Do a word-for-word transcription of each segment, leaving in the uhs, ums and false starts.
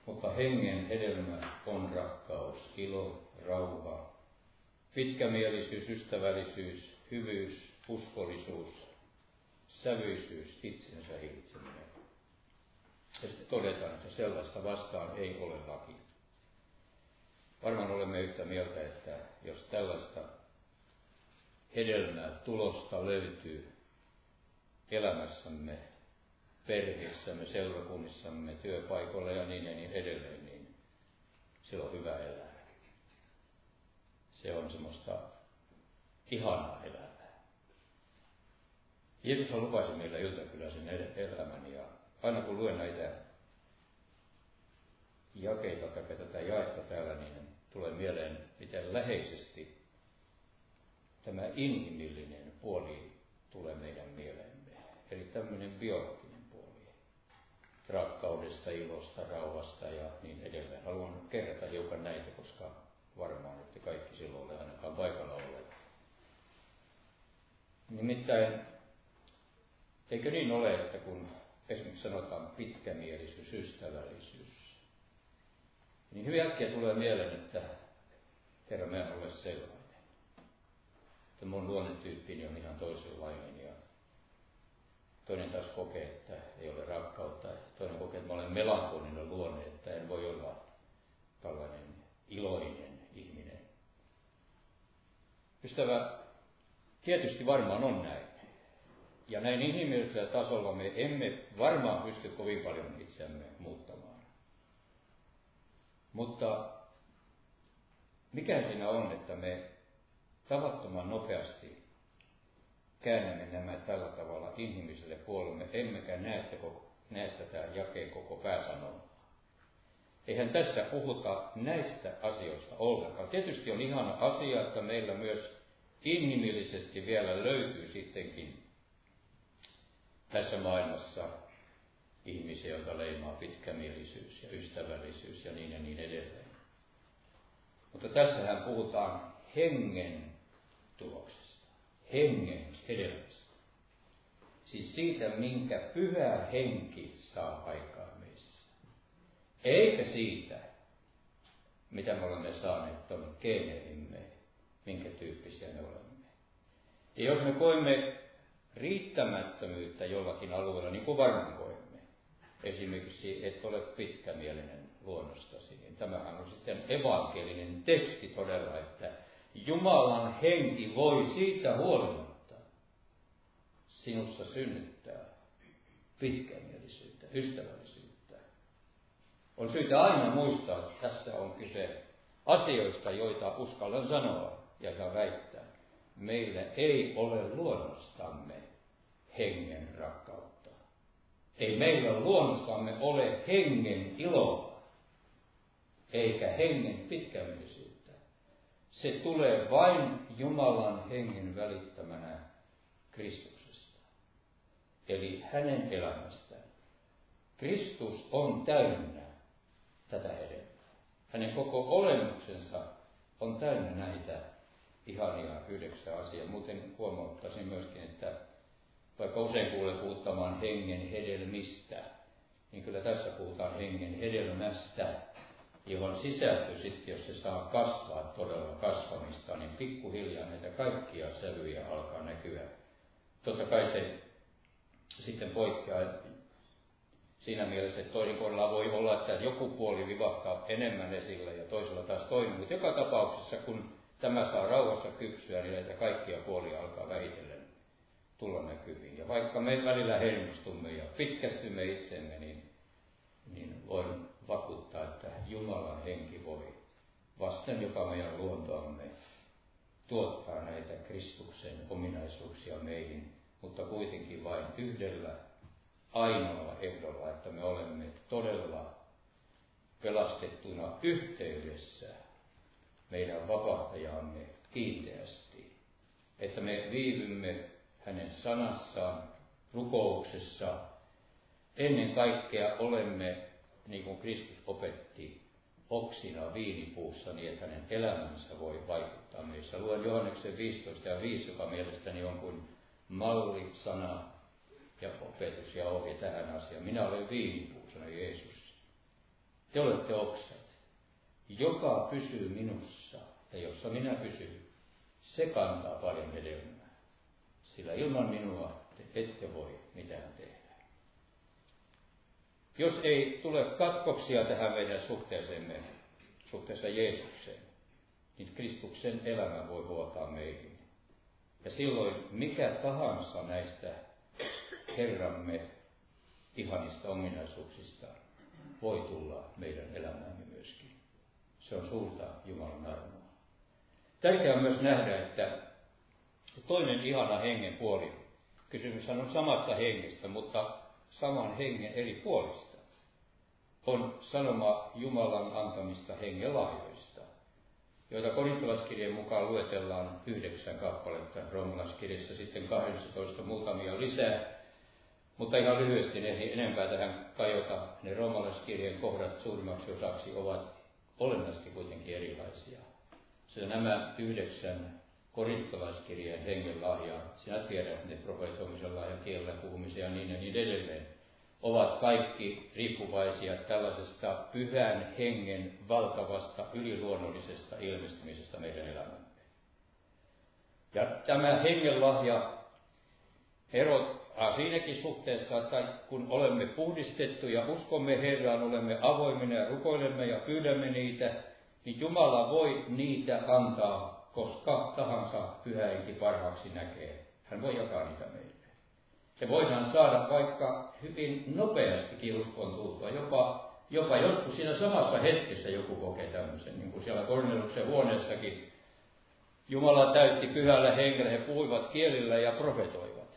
Mutta hengen hedelmä on rakkaus, ilo, rauha, pitkämielisyys, ystävällisyys, hyvyys, uskollisuus, sävyisyys, itsensä hillitseminen. Ja sitten todetaan, että sellaista vastaan ei ole laki. Varmaan olemme yhtä mieltä, että jos tällaista hedelmää, tulosta löytyy elämässämme, perheessämme, seurakunnissamme, työpaikoilla ja niin ja niin edelleen, niin se on hyvä elää. Se on semmoista ihanaa elämää. Jeesus lupasi meille yltäkyläisen elämän, ja aina kun luen näitä jakeita tai tätä jaetta täällä, niin tulee mieleen, miten läheisesti tämä inhimillinen puoli tulee meidän mieleemme. Eli tämmöinen biologinen puoli. Rakkaudesta, ilosta, rauhasta ja niin edelleen. Haluan kerrata hiukan näitä, koska varmaan ette kaikki silloin ole ainakaan paikalla olleet. Nimittäin, eikö niin ole, että kun esimerkiksi sanotaan pitkämielisyys, ystävällisyys, niin hyvin äkkiä tulee mieleen, että Herra, mä en ole sellainen. Että mun luonnetyyppini on ihan toisenlainen ja toinen taas kokee, että ei ole rakkautta. Toinen kokee, että mä olen melankolinen luonne, että en voi olla tällainen iloinen ihminen. Ystävä, tietysti varmaan on näin. Ja näin inhimillisellä tasolla me emme varmaan pysty kovin paljon itseämme muuttamaan. Mutta mikä siinä on, että me tavattoman nopeasti käännämme nämä tällä tavalla inhimilliselle puolelle, emmekä näe, koko, näe tätä jakeen koko pääsanontaa. Eihän tässä puhuta näistä asioista ollenkaan. Tietysti on ihana asia, että meillä myös inhimillisesti vielä löytyy sittenkin tässä maailmassa ihmisiä, joita leimaa pitkämielisyys ja ystävällisyys ja niin ja niin edelleen. Mutta tässähän puhutaan hengen tuloksesta, hengen hedelmästä. Siis siitä, minkä pyhä henki saa aikaan meissä. Eikä siitä, mitä me olemme saaneet tuonne geeneihimme, minkä tyyppisiä me olemme. Ja jos me koemme riittämättömyyttä jollakin alueella, niin kuin varmaan koemme, esimerkiksi et ole pitkämielinen luonnostasi, niin tämähän on sitten evankelinen teksti todella, että Jumalan henki voi siitä huolimatta sinussa synnyttää pitkämielisyyttä, ystävällisyyttä. On syytä aina muistaa, että tässä on kyse asioista, joita uskallan sanoa ja väittää. Meillä ei ole luonnostamme hengen rakkautta. Ei meillä luonnostamme ole hengen iloa, eikä hengen pitkämielisyyttä. Se tulee vain Jumalan hengen välittämänä Kristuksesta, eli hänen elämästään. Kristus on täynnä tätä hedelmää. Hänen koko olemuksensa on täynnä näitä ihania yhdeksän asiaa. Muuten huomauttaisin myöskin, että vaikka usein kuulee puhuttamaan hengen hedelmistä, niin kyllä tässä puhutaan hengen hedelmästä, johon sisältyy sitten, jos se saa kasvaa todella kasvamista, niin pikkuhiljaa näitä kaikkia sävyjä alkaa näkyä. Totta kai se sitten poikkeaa siinä mielessä, että toisen kohdalla voi olla, että joku puoli vivahtaa enemmän esille ja toisella taas toinen, mutta joka tapauksessa, kun tämä saa rauhassa kypsyä, niin näitä kaikkia puolia alkaa vähitellen tulla näkyviin. Ja vaikka me välillä hermostumme ja pitkästymme itsemme, niin, niin voin vakuuttaa, että Jumalan henki voi vasten joka meidän luontoamme tuottaa näitä Kristuksen ominaisuuksia meihin, mutta kuitenkin vain yhdellä ainoalla ehdolla, että me olemme todella pelastettuina yhteydessä meidän vapahtajamme kiinteästi, että me viivymme hänen sanassaan, rukouksessa. Ennen kaikkea olemme, niin kuin Kristus opetti, oksina viinipuussa, niin että hänen elämänsä voi vaikuttaa meissä. Luen Johanneksen viisitoista ja viisi, joka mielestäni on kuin malli, sana ja opetus ja ohje tähän asiaan. Minä olen viinipuu, sanoi Jeesus. te olette oksat. Joka pysyy minussa ja jossa minä pysyn, se kantaa paljon hedelmää. Sillä ilman minua te ette voi mitään tehdä. Jos ei tule katkoksia tähän meidän suhteeseemme, suhteessa Jeesukseen, niin Kristuksen elämä voi vuotaa meihin. Ja silloin mikä tahansa näistä Herramme ihanista ominaisuuksista voi tulla meidän elämäämme myöskin. Se on suurta Jumalan armoa. Tärkeää on myös nähdä, että toinen ihana hengen puoli, kysymys on samasta hengestä, mutta saman hengen eri puolista, on sanoma Jumalan antamista hengen lahjoista, joita korintolaiskirjeen mukaan luetellaan yhdeksän kappaletta, roomalaiskirjassa sitten kahdeksantoista muutamia lisää, mutta ihan lyhyesti ne enempää tähän kajota. Ne roomalaiskirjeen kohdat suurimmaksi osaksi ovat olennaisesti kuitenkin erilaisia. Sillä nämä yhdeksän korintolaiskirjeen hengen lahjaa, sinä tiedät ne profeetoimisen lahja, kielellä puhumisen ja niin ja niin edelleen, ovat kaikki riippuvaisia tällaisesta pyhän hengen valtavasta yliluonnollisesta ilmestymisestä meidän elämämme. Ja tämä hengen lahja erottaa siinäkin suhteessa, että kun olemme puhdistettuja, uskomme Herraan, olemme avoimina ja rukoilemme ja pyydämme niitä, niin Jumala voi niitä antaa, koska tahansa pyhä henki parhaaksi näkee. Hän voi jakaa niitä meille. Se voidaan saada vaikka hyvin nopeastikin uskon tultua. Jopa, jopa joskus siinä samassa hetkessä joku kokee tämmöisen, niin kuin siellä Korneliuksen huoneessakin. Jumala täytti pyhällä hengellä, he puhuivat kielillä ja profetoivat.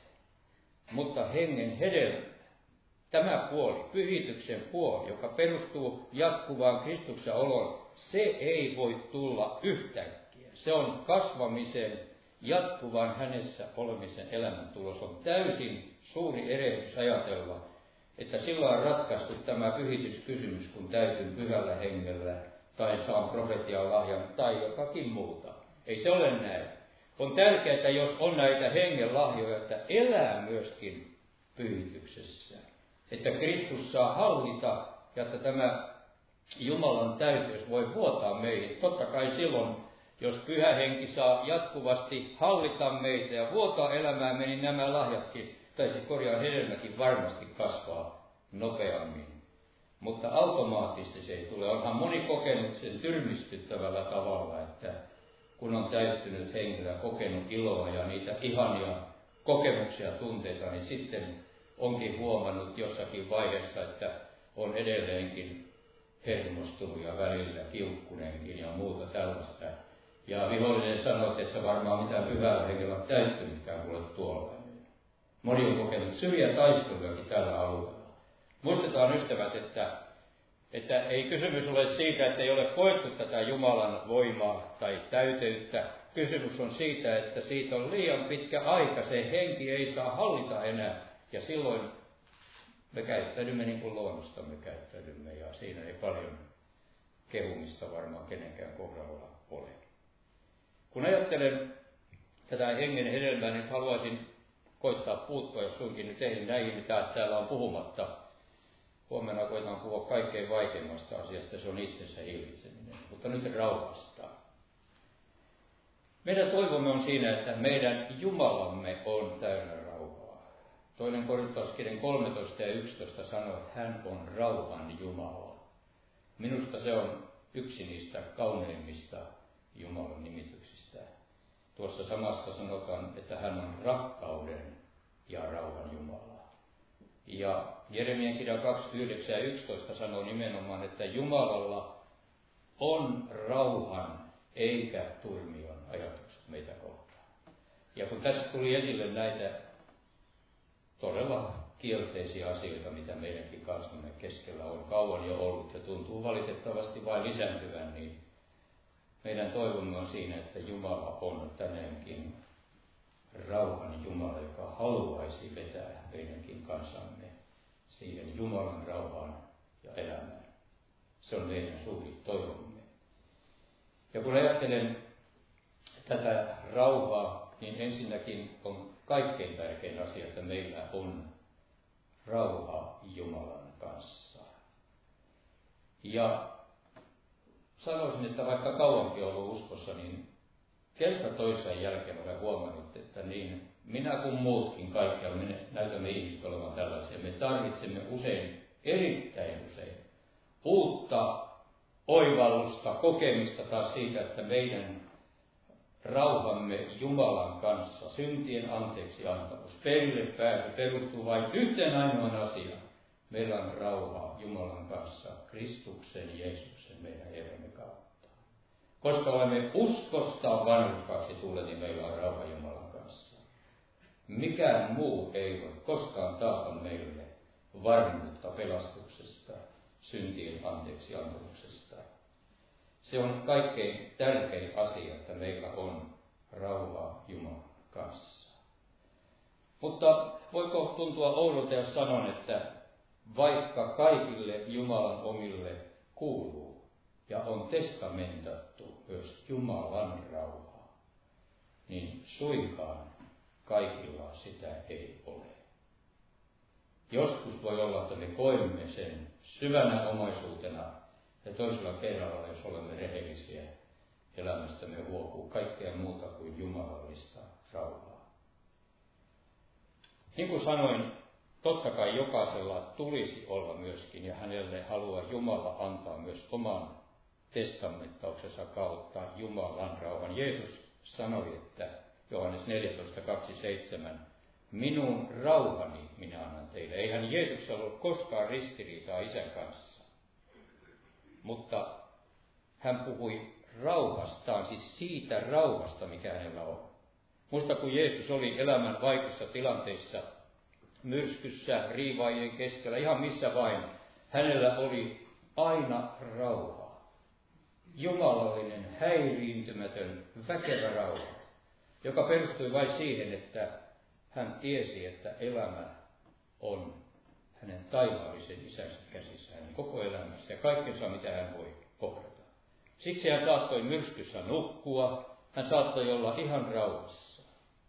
Mutta hengen hedelmä, tämä puoli, pyhityksen puoli, joka perustuu jatkuvaan Kristuksen oloon, se ei voi tulla yhtäkkiä. Se on kasvamisen, jatkuvan hänessä olemisen elämäntulos. On täysin suuri erehdys ajatella, että sillä on ratkaistu tämä pyhityskysymys, kun täytyn pyhällä hengellä tai saan profetian lahjan tai jotakin muuta. Ei se ole näin. On tärkeää, jos on näitä hengen lahjoja, että elää myöskin pyhityksessä. Että Kristus saa hallita ja että tämä Jumalan täyteys voi vuotaa meihin. Totta kai silloin, jos pyhä henki saa jatkuvasti hallita meitä ja vuotaa elämäämme, niin nämä lahjatkin, tai se korjaan hedelmäkin varmasti kasvaa nopeammin. Mutta automaattisesti se ei tule. Onhan moni kokenut sen tyrmistyttävällä tavalla, että kun on täyttynyt hengellä, kokenut iloa ja niitä ihania kokemuksia ja tunteita, niin sitten onkin huomannut jossakin vaiheessa, että on edelleenkin hermostunut ja välillä kiukkunenkin ja muuta tällaista. Ja vihollinen sanoo, että sä varmaan mitään pyhällä hengellä on täyttynytkään kuule tuolla. Moni on kokenut syviä taistelujakin tällä alueella. Muistetaan ystävät, että, että ei kysymys ole siitä, että ei ole koettu tätä Jumalan voimaa tai täyteyttä. Kysymys on siitä, että siitä on liian pitkä aika. Se henki ei saa hallita enää. Ja silloin me käyttäydymme niin kuin luonnostamme käyttäydymme. Ja siinä ei paljon kehumista varmaan kenenkään kohdalla ole. Kun ajattelen tätä hengen hedelmää, niin haluaisin koittaa puuttua, jos suinkin nyt eihin näihin, mitä täällä on puhumatta. Huomenna koitan puhua kaikkein vaikeimmasta asiasta, se on itsensä hillitseminen, mutta nyt rauhasta. Meidän toivomme on siinä, että meidän Jumalamme on täynnä rauhaa. Toinen korintolaiskirjan kolmetoista ja yksitoista sanoo, että hän on rauhan Jumala. Minusta se on yksi niistä kauneimmista Jumalan nimityksistä. Tuossa samassa sanotaan, että hän on rakkauden ja rauhan Jumala. Ja Jeremian kirja kaksikymmentäyhdeksän ja yksitoista sanoo nimenomaan, että Jumalalla on rauhan eikä turmion ajatukset meitä kohtaan. Ja kun tässä tuli esille näitä todella kielteisiä asioita, mitä meidänkin kanssamme keskellä on kauan jo ollut ja tuntuu valitettavasti vain lisääntyvän, niin meidän toivomme on siinä, että Jumala on tänäänkin rauhan Jumala, joka haluaisi vetää meidänkin kanssamme siihen Jumalan rauhaan ja elämään. Se on meidän suuri toivomme. Ja kun ajattelen tätä rauhaa, niin ensinnäkin on kaikkein tärkein asia, että meillä on rauha Jumalan kanssa. Ja sanoisin, että vaikka kauankin ollut uskossa, niin kerta toisen jälkeen olen huomannut, että niin minä kuin muutkin kaikkialla, me näytämme ihmiset olevan tällaisia. Me tarvitsemme usein, erittäin usein, uutta oivallusta, kokemista taas siitä, että meidän rauhamme Jumalan kanssa, syntien anteeksi antamus, perille pääsy perustuu vain yhteen ainoan asiaan. Meillä on rauha Jumalan kanssa, Kristuksen, Jeesuksen, meidän Herramme kautta. Koska olemme uskosta vanhurskaaksi tulleet, niin meillä on rauha Jumalan kanssa. Mikään muu ei voi koskaan taata meille varmuutta pelastuksesta, syntien anteeksi antamuksesta. Se on kaikkein tärkein asia, että meillä on rauha Jumalan kanssa. Mutta voiko tuntua oudolta, jos sanon, että vaikka kaikille Jumalan omille kuuluu ja on testamentattu myös Jumalan rauhaa, niin suinkaan kaikilla sitä ei ole. Joskus voi olla, että me koemme sen syvänä omaisuutena, ja toisella kerralla, jos olemme rehellisiä, elämästämme huokuu kaikkea muuta kuin jumalallista rauhaa. Niin kuin sanoin, totta kai jokaisella tulisi olla myöskin, ja hänelle haluaa Jumala antaa myös oman testamenttauksensa kautta Jumalan rauhan. Jeesus sanoi, että Johannes neljätoista kaksikymmentäseitsemän, minun rauhani minä annan teille. Eihän Jeesuksella ollut koskaan ristiriitaa Isän kanssa. Mutta hän puhui rauhastaan, siis siitä rauhasta, mikä hänellä on. Muista, kun Jeesus oli elämän vaikeissa tilanteissa, myrskyssä, riivaajien keskellä, ihan missä vain, hänellä oli aina rauha. Jumalallinen, häiriintymätön, väkevä rauha, joka perustui vain siihen, että hän tiesi, että elämä on hänen taivaallisen isänsä käsissä, hänen koko elämässä ja kaikkensa, mitä hän voi kohdata. Siksi hän saattoi myrskyssä nukkua, hän saattoi olla ihan rauhassa.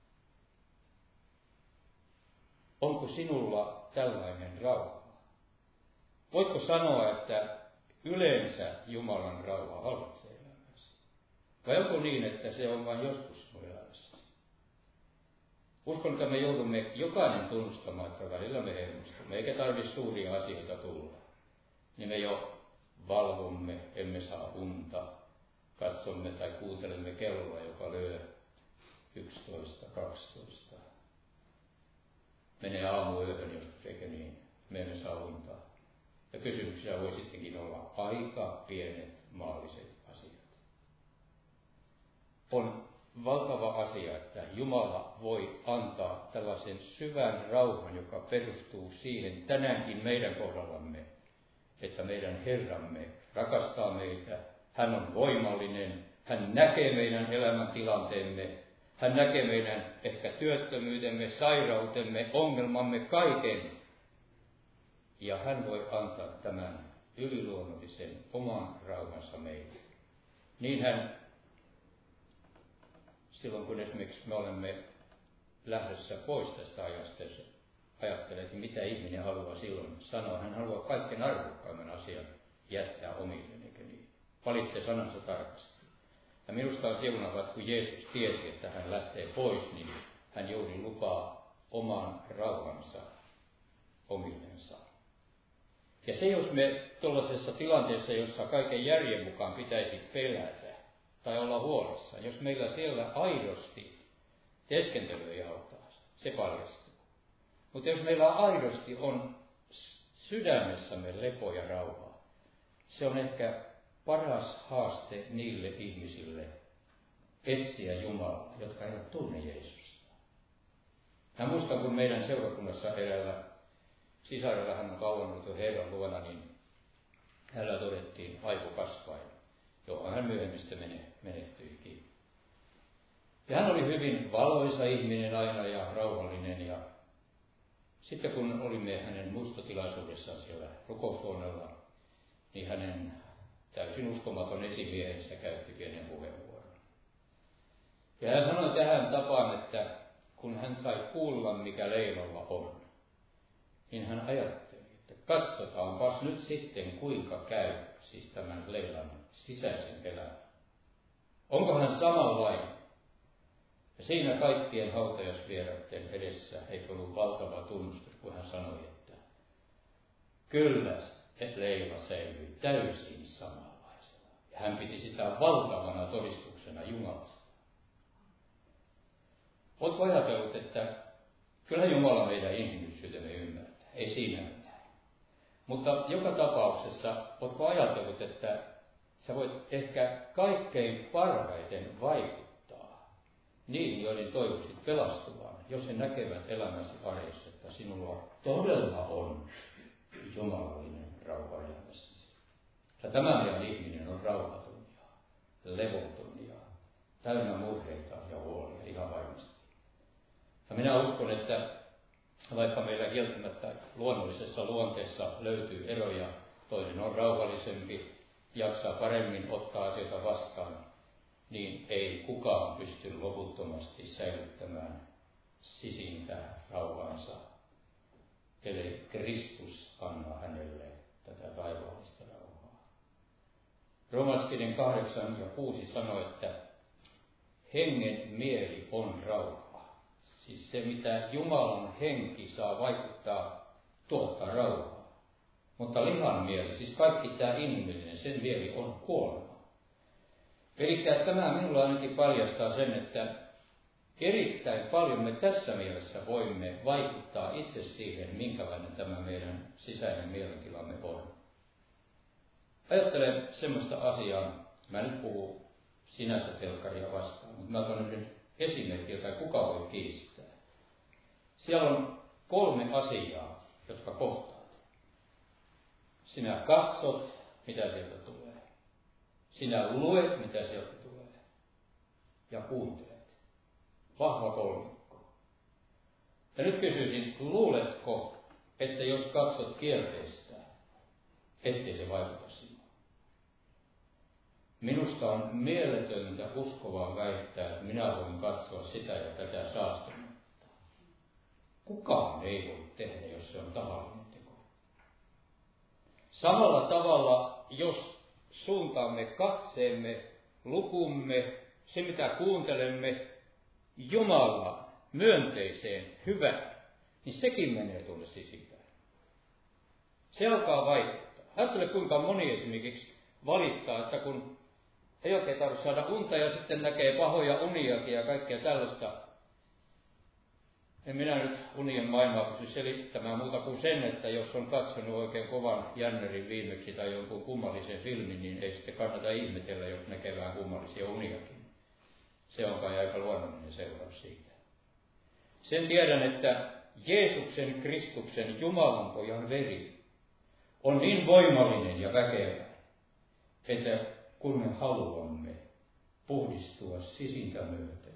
Onko sinulla tällainen rauha? Voitko sanoa, että yleensä Jumalan rauha hallitsee elämässä? Vai onko niin, että se on vain joskus sinun elämässä? Uskon, että me joudumme jokainen tunnustamaan, että välillä me hermostumme, eikä tarvitse suuria asioita tulla. Niin me jo valvomme, emme saa unta, katsomme tai kuuntelemme kelloa, joka lyö yksitoista, kaksitoista. Menee aamuyöhön joskus, eikä niin, me emme saa unta. Ja kysymyksiä voi sittenkin olla aika pienet maalliset asiat. On valtava asia, että Jumala voi antaa tällaisen syvän rauhan, joka perustuu siihen tänäänkin meidän kohdallamme, että meidän Herramme rakastaa meitä, hän on voimallinen, hän näkee meidän elämäntilanteemme, hän näkee meidän ehkä työttömyytemme, sairautemme, ongelmamme, kaiken. Ja hän voi antaa tämän yliluonnollisen oman rauhansa meille. Niin hän silloin kun esimerkiksi me olemme lähdössä pois tästä ajasta, jos ajattelee, että mitä ihminen haluaa silloin sanoa. Hän haluaa kaikkein arvokkaimman asian jättää omilleen, eikö niin? Valitsee sanansa tarkasti. Ja minusta on siunaavat, että kun Jeesus tiesi, että hän lähtee pois, niin hän joutui lupaa oman rauhansa omillensa. Ja se, jos me tuollaisessa tilanteessa, jossa kaiken järjen mukaan pitäisi pelätä, tai olla huolissa, jos meillä siellä aidosti teeskentely ei auttaa, se paljastuu. Mutta jos meillä aidosti on sydämessämme lepo ja rauha, se on ehkä paras haaste niille ihmisille etsiä Jumalaa, jotka eivät tunne Jeesusta. Mä muistan, kun meidän seurakunnassa eräällä sisarella, hän on kauan ollut Herran luona, niin hänellä todettiin aivokasvain, johon hän myöhemmin menehtyikin. Ja hän oli hyvin valoisa ihminen aina ja rauhallinen. Ja sitten kun olimme hänen muistotilaisuudessaan siellä rukoushuoneella, niin hänen täysin uskomaton esimiehensä käytti pienen puheenvuoron. Ja hän sanoi tähän tapaan, että kun hän sai kuulla, mikä Leilalla on, niin hän ajatteli, että katsotaanpas nyt sitten kuinka käy, siis tämän Leilan sisäisen elämän. Onko hän samanlainen? Ja siinä kaikkien hautajaisvieraiden edessä eikö ollut valtava tunnustus, kun hän sanoi, että kyllä, että Leila säilyi täysin samanlaisena. Ja hän piti sitä valtavana todistuksena Jumalasta. Oletko ajatellut, että kyllä Jumala meidän inhimillisyytemme ymmärtää, ei siinä mitään. Mutta joka tapauksessa, oletko ajatellut, että sä voit ehkä kaikkein parhaiten vaikuttaa niihin, joiden toivoisit pelastuvan, jos he näkevät elämäsi arjessa, että sinulla todella on jumalallinen rauha elämässäsi. Ja tämä meidän ihminen on rauhaton ja levoton ja täynnä murheita ja huolia ihan varmasti. Ja minä uskon, että vaikka meillä kieltämättä luonnollisessa luonteessa löytyy eroja, toinen on rauhallisempi, jaksaa paremmin ottaa asioita vastaan, niin ei kukaan pysty loputtomasti säilyttämään sisintä rauhansa, ellei Kristus anna hänelle tätä taivaallista rauhaa. Roomalaiskirjan kahdeksan ja kuusi sanoo, että hengen mieli on rauha. Siis se, mitä Jumalan henki saa vaikuttaa, tuottaa rauhaa. Mutta lihan mieli, siis kaikki tämä inhimillinen, sen mieli on kuolema. Eli tämä minulla ainakin paljastaa sen, että erittäin paljon me tässä mielessä voimme vaikuttaa itse siihen, minkälainen tämä meidän sisäinen mielentilamme on. Ajattelen semmoista asiaa, mä nyt puhun sinänsä telkkaria vastaan, mutta mä otan yhden esimerkki, jota kuka voi kiistää. Siellä on kolme asiaa, jotka kohtaat. Sinä katsot, mitä sieltä tulee. Sinä luet, mitä sieltä tulee. Ja kuuntelet. Vahva kolmikko. Ja nyt kysyisin, luuletko, että jos katsot kielteistä, ettei se vaikuta sinuun? Minusta on mieletöntä uskovaa väittää, että minä voin katsoa sitä ja tätä saastunutta. Kukaan ei voi tehdä, jos se on tahallinen teko. Samalla tavalla, jos suuntaamme katseemme, lukumme, se mitä kuuntelemme Jumalan myönteiseen, hyvään, niin sekin menee tuonne sisimpään. Se alkaa vaikuttaa. Ajattele, kuinka moni esimerkiksi valittaa, että kun ei oikein tarvitse saada unta ja sitten näkee pahoja uniakin ja kaikkea tällaista. En minä nyt unien maailmaa pysty selittämään muuta kuin sen, että jos on katsonut oikein kovan jännerin viimeksi tai jonkun kummallisen filmin, niin ei sitten kannata ihmetellä, jos näkee vähän kummallisia uniakin. Se on kai aika luonnollinen seuraus siitä. Sen tiedän, että Jeesuksen, Kristuksen, Jumalan pojan veri on niin voimallinen ja väkevä, että kun me haluamme puhdistua sisintä myöten,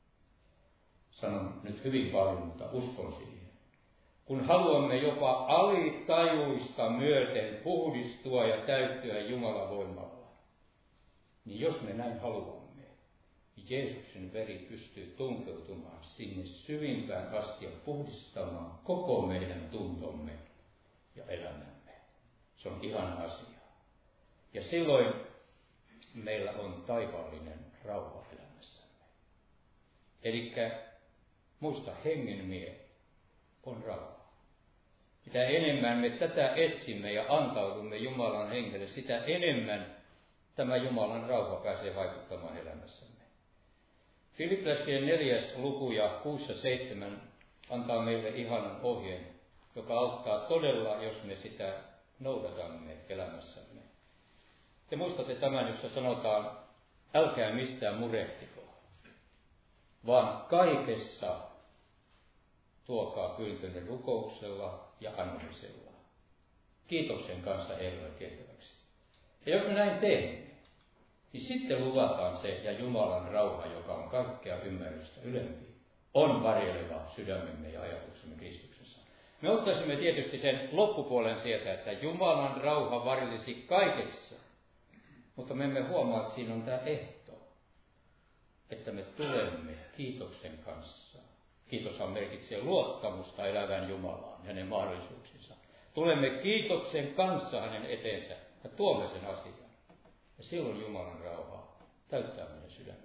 sanon nyt hyvin paljon, mutta uskon siihen. Kun haluamme jopa alitajuista myöten puhdistua ja täyttyä Jumalan voimalla, niin jos me näin haluamme, Jeesuksen veri pystyy tunkeutumaan sinne syvimpään asti ja puhdistamaan koko meidän tuntomme ja elämämme. Se on ihana asia. Ja silloin meillä on taivaallinen rauha elämässämme. Elikkä muista, hengen mieli on rauha. Mitä enemmän me tätä etsimme ja antaudumme Jumalan hengelle, sitä enemmän tämä Jumalan rauha pääsee vaikuttamaan elämässämme. Filippiläiskirjan neljäs luku ja kuusi ja seitsemän antaa meille ihanan ohjeen, joka auttaa todella, jos me sitä noudatamme elämässämme. Te muistatte tämän, jossa sanotaan, älkää mistään murehtiko, vaan kaikessa tuokaa pyyntönne rukouksella ja anomisella. Kiitoksen kanssa Herralle tiettäväksi. Ja jos me näin teemme, niin sitten luvataan se, ja Jumalan rauha, joka on kaikkea ymmärrystä ylempi, on varjeleva sydämemme ja ajatuksemme Kristuksessa. Me ottaisimme tietysti sen loppupuolen sieltä, että Jumalan rauha varjelisi kaikessa, mutta me emme huomaa, että siinä on tämä ehto, että me tulemme kiitoksen kanssa. Kiitoshan merkitsee luottamusta elävän Jumalaan, hänen mahdollisuuksinsa. tulemme kiitoksen kanssa hänen eteensä ja tuomme sen asian. Ja silloin Jumalan rauha täyttää meidän sydämemme.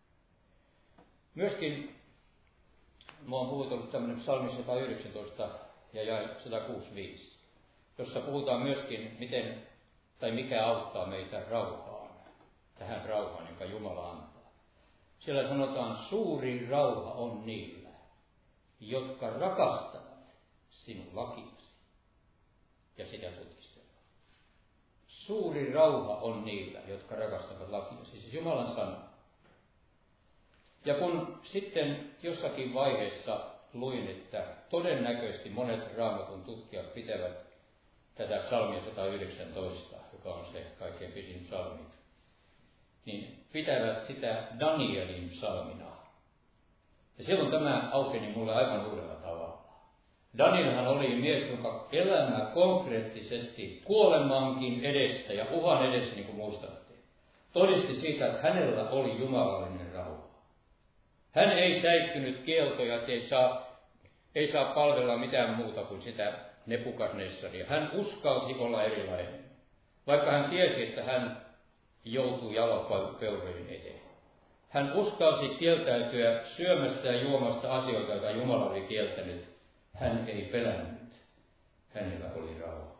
Myöskin minua on puhutellut tämmöinen psalmi sata yhdeksäntoista ja jae sata kuusikymmentäviisi, jossa puhutaan myöskin, miten tai mikä auttaa meitä rauhaan, tähän rauhaan, jonka Jumala antaa. Siellä sanotaan, suuri rauha on niillä, jotka rakastavat sinun lakiasi ja sitä tutkistelevat. Suuri rauha on niillä, jotka rakastavat lakiasi, siis Jumalan sana. Ja kun sitten jossakin vaiheessa luin, että todennäköisesti monet Raamatun tutkijat pitävät tätä psalmia sata yhdeksäntoista, joka on se kaikkein pisin psalmi, niin pitävät sitä Danielin psalmina. Ja silloin tämä aukeni mulle aivan uudella tavalla. Danielhan oli mies, jonka elämä konkreettisesti kuolemankin edessä ja uhan edessä, niin kuin muistatte, todisti siitä, että hänellä oli jumalallinen rauha. Hän ei säikkynyt kieltoja, että ei saa, ei saa palvella mitään muuta kuin sitä Nebukadnessaria. Hän uskalsi olla erilainen, vaikka hän tiesi, että hän joutuu jalopeurojen eteen. Hän uskalsi kieltäytyä syömästä ja juomasta asioita, joita Jumala oli kieltänyt. Hän ei pelännyt. Hänellä oli rauha.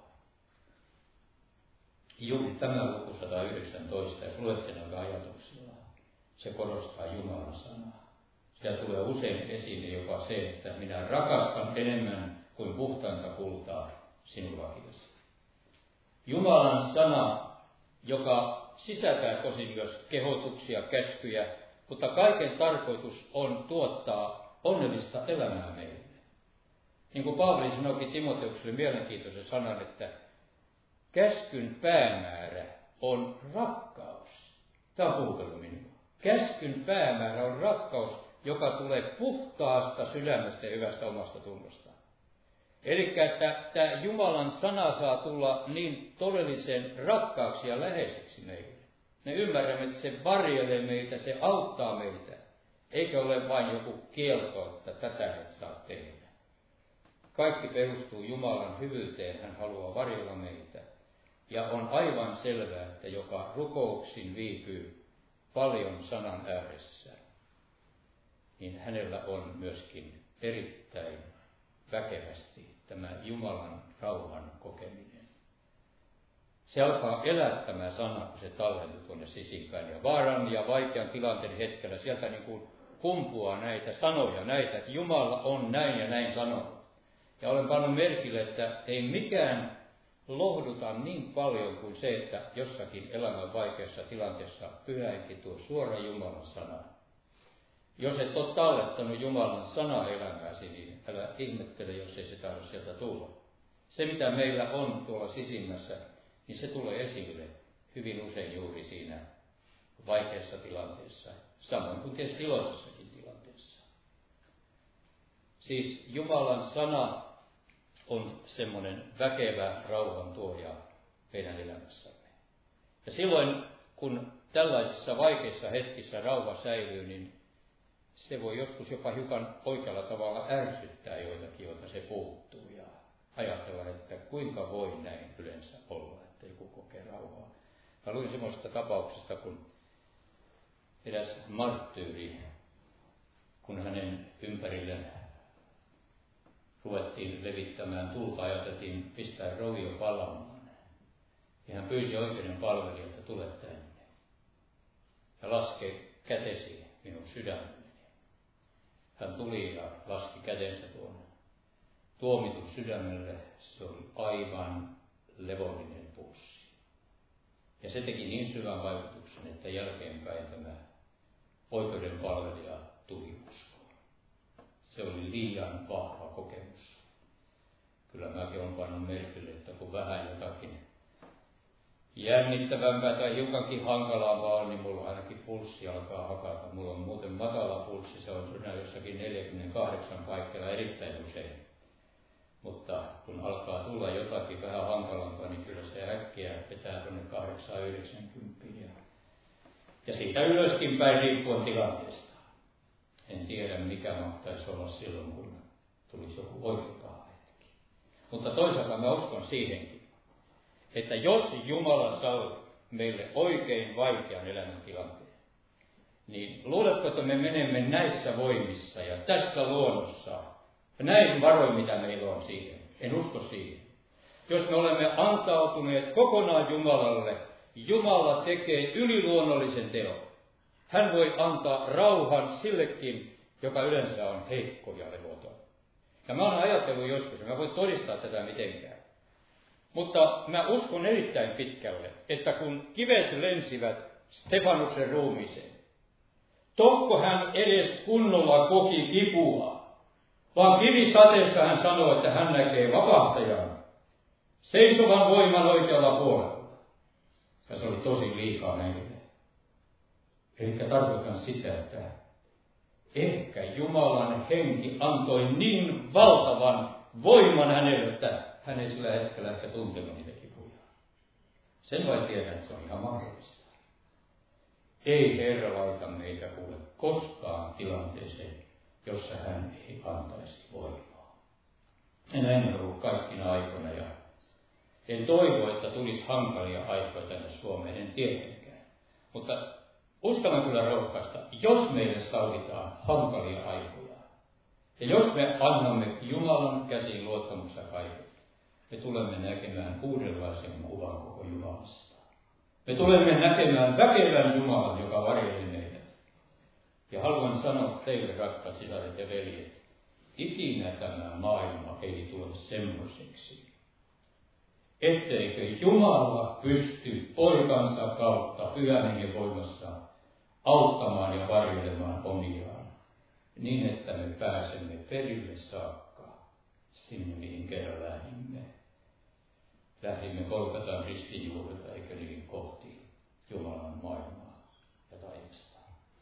Juuri tämä luku sata yhdeksäntoista, jos luet sen aika ajatuksilla, se korostaa Jumalan sanaa. Siellä tulee usein esille jopa se, että minä rakastan enemmän kuin puhtainta kultaa sinun lakiasi. Jumalan sana, joka sisältää tosin myös kehotuksia, käskyjä, mutta kaiken tarkoitus on tuottaa onnellista elämää meille. Niin kuin Paavali sanoikin Timoteukselle mielenkiintoisen sanan, että käskyn päämäärä on rakkaus. Tämä on puhutellut minua. Käskyn päämäärä on rakkaus, joka tulee puhtaasta sydämestä ja hyvästä omasta tunnosta. Eli että tämä Jumalan sana saa tulla niin todellisen rakkaaksi ja läheiseksi meille. Me ymmärrämme, että se varjelee meitä, se auttaa meitä. Eikä ole vain joku kielto, että tätä et saa tehdä. Kaikki perustuu Jumalan hyvyyteen, hän haluaa varjella meitä. Ja on aivan selvää, että joka rukouksin viipyy paljon sanan ääressä, niin hänellä on myöskin erittäin väkevästi tämä Jumalan rauhan kokeminen. Se alkaa elää tämä sana, kun se tallentuu tuonne sisinpäin. Ja vaaran ja vaikean tilanteen hetkellä sieltä niin kuin kumpuaa näitä sanoja, näitä, että Jumala on näin ja näin sanonut. Ja olen pannut merkille, että ei mikään lohduta niin paljon kuin se, että jossakin elämän vaikeassa tilanteessa Pyhä Henki tuo suora Jumalan sana. Jos et ole tallettanut Jumalan sana elämääsi, niin älä ihmettele, jos ei se tahdo sieltä tulla. Se, mitä meillä on tuolla sisimmässä, niin se tulee esille hyvin usein juuri siinä vaikeassa tilanteessa, samoin kuin tietysti iloisessakin tilanteessa. Siis Jumalan sana on semmoinen väkevä rauhan tuoja meidän elämässämme. Ja silloin, kun tällaisissa vaikeissa hetkissä rauha säilyy, niin se voi joskus jopa hiukan oikealla tavalla ärsyttää joitakin, joita se puuttuu. Ja ajatella, että kuinka voi näin yleensä olla, että joku kokee rauhaa. Mä luin semmoisesta tapauksesta, kun eräs marttyyri, kun hänen ympärilleen ruvettiin levittämään tulta, ajateltiin pistää rovio palamaan. Ja hän pyysi oikeuden palvelijan, että tule tänne ja laske kätesi minun sydämelleni. Hän tuli ja laski kätensä tuonne tuomitun sydämelle. Se oli aivan levollinen pulssi. Ja se teki niin syvän vaikutuksen, että jälkeenpäin tämä oikeuden palvelija tuli uskoon. Se oli liian vahva kokemus. Kyllä mäkin olen pannut merkille, että kun vähän jotakin jännittävämpää tai hiukankin hankalampaa on, niin mulla ainakin pulssi alkaa hakata. Mulla on muuten matala pulssi, se on siinä jossakin neljäkymmentäkahdeksan paikalla erittäin usein. Mutta kun alkaa tulla jotakin vähän hankalampaa, niin kyllä se äkkiä vetää tuonne kahdeksan yhdeksänkymmentä. Ja, ja siitä ylöskin päin riippuen tilanteesta. En tiedä, mikä mahtaisi olla silloin, kun tulisi joku oikea hetki. Mutta toisaalta mä uskon siihenkin, että jos Jumala sallii meille oikein vaikean elämäntilanteen, niin luuletko, että me menemme näissä voimissa ja tässä luonnossa, näin varoin, mitä meillä on siihen? En usko siihen. Jos me olemme antautuneet kokonaan Jumalalle, Jumala tekee yliluonnollisen teon. Hän voi antaa rauhan sillekin, joka yleensä on heikko ja levoton. Ja mä olen ajatellut joskus, ja mä voin todistaa tätä mitenkään. Mutta mä uskon erittäin pitkälle, että kun kivet lensivät Stefanuksen ruumiiseen, tokko hän edes kunnolla koki kipua, vaan kivisateessa hän sanoi, että hän näkee vapahtajan seisovan voiman oikealla puolella. Ja se oli tosi liikaa meille. Eli tarkoitan sitä, että ehkä Jumalan henki antoi niin valtavan voiman hänelle, että hän ei sillä hetkellä ehkä tuntenut niitä kipuja. Sen vai tiedän, että se on ihan mahdollista. Ei Herra laita meitä kuule koskaan tilanteeseen, jossa hän ei antaisi voimaa. Ja näin on ollut kaikkina aikoina, ja en toivo, että tulisi hankalia aikoja tänne Suomeen, en tietenkään. Mutta uskallan kyllä rohkaista, jos meille sallitaan hankalia aikoja, ja jos me annamme Jumalan käsiin luottamuksen kaiken, me tulemme näkemään uudenlaisen kuvan koko Jumalasta. Me tulemme näkemään väkevän Jumalan, joka varjelee meidät. Ja haluan sanoa teille, rakkaat sisaret ja veljet, ikinä tämä maailma ei tule semmoiseksi, etteikö Jumala pysty poikansa kautta pyhän hengen voimassa auttamaan ja varjelemaan omiaan, niin että me pääsemme perille saakka sinne, mihin kerran lähdimme. Lähdimme Golgatan ristin juurelta, eikö niin, kohti Jumalan maailmaa ja taivasta.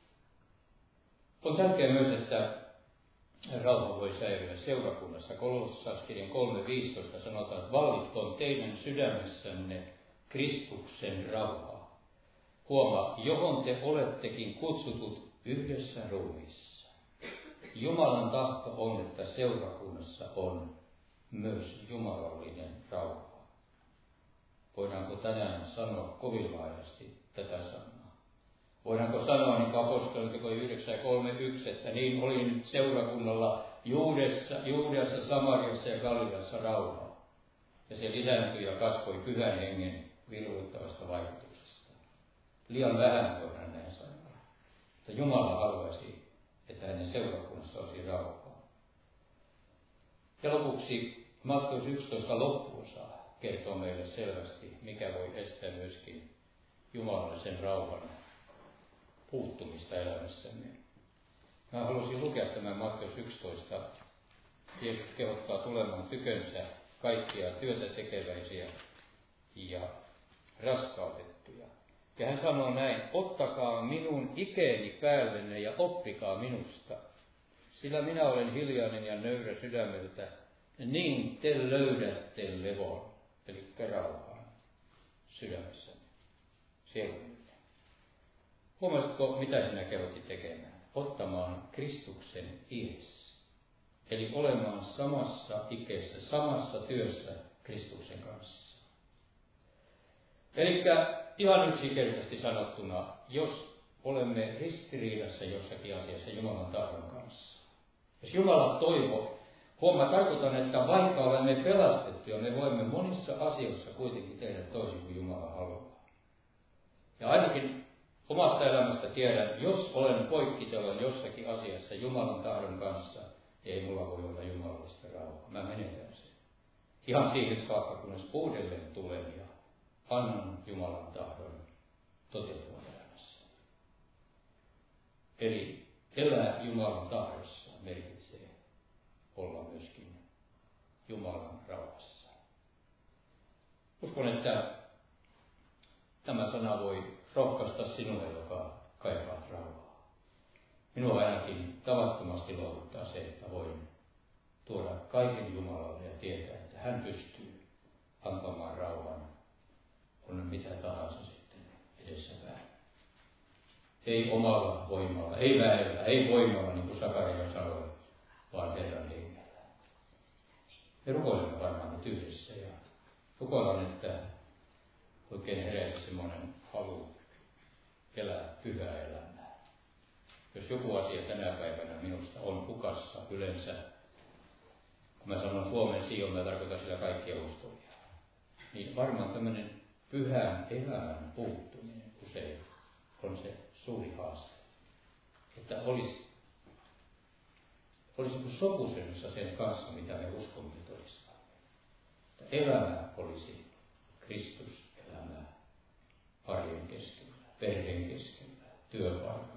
On tärkeää myös, että rauha voi säilyä seurakunnassa. Kolossalaiskirjan kolme viisitoista sanotaan, että vallitkoon teidän sydämessänne Kristuksen rauha. Huomaa, johon te olettekin kutsutut yhdessä ruumiissa. Jumalan tahto on, että seurakunnassa on myös jumalallinen rauha. Voidaanko tänään sanoa kovin laajasti tätä sanaa? Voidaanko sanoa, niin kuin apostoliteko yhdeksän kolme yksi, että niin oli nyt seurakunnalla Juudessa, Juudeassa, Samariassa ja Galileassa rauha. Ja se lisääntyi ja kasvoi pyhän hengen virvoittavasta vaikutuksesta. Liian vähän voidaan näin sanoa. Mutta Jumala haluaisi, että hänen seurakunnassa olisi rauhaa. Ja lopuksi Matteus yksitoista loppuosa kertoo meille selvästi, mikä voi estää myöskin jumalallisen rauhan puuttumista elämässämme. Mä halusin lukea tämän Matteus yksitoista. Jeesus kehottaa tulemaan tykönsä kaikkia työtä tekeväisiä ja raskautettuja. Ja hän sanoo näin, ottakaa minun ikeeni päällenne ja oppikaa minusta, sillä minä olen hiljainen ja nöyrä sydämeltä, niin te löydätte levon, eli rauhaa sydämessäni, sielulle. Huomasitko, mitä sinä kehotit tekemään? Ottamaan Kristuksen ies. Eli olemaan samassa ikeessä, samassa työssä Kristuksen kanssa. Eli ihan yksinkertaisesti sanottuna, jos olemme ristiriidassa jossakin asiassa Jumalan tahdon kanssa. Jos Jumala toivo, huomaa tarkoitan, että vaikka olemme pelastettuja, me voimme monissa asioissa kuitenkin tehdä toisin kuin Jumala haluaa. Ja ainakin omasta elämästä tiedän, jos olen poikkiteloin jossakin asiassa Jumalan tahdon kanssa, ei mulla voi olla jumalallista rauhaa. Mä menetän sen. Ihan siihen saakka, kunnes uudelleen tulen ja annan Jumalan tahdon toteutua elämässä. Eli elää Jumalan tahdossa merkitsee olla myöskin Jumalan rauhassa. Uskon, että tämä sana voi rohkaista sinulle, joka kaipaa rauhaa. Minua ainakin tavattomasti lohduttaa se, että voin tuoda kaiken Jumalalle ja tietää, että hän pystyy antamaan rauhan, on mitä tahansa sitten edessäpäin. Ei omalla voimalla, ei väellä, ei voimalla, niin kuin Sakaria sanoi, vaan Herran hengellä. Me rukoilemme varmaan nyt yhdessä ja rukoillaan, että oikein heräisi semmoinen halu elää pyhää elämää. Jos joku asia tänä päivänä minusta on hukassa yleensä, kun mä sanon Suomen Sion, mä tarkoitan sillä kaikkia uskovia, niin varmaan tämmöinen pyhän elämän puuttuminen usein on se suuri haaste. Että olisi, olisi sopusoinnussa sen kanssa, mitä me uskomme todistamme. Että elämä olisi Kristus elämää arjen keskellä, perheen keskellä, työpaikalla.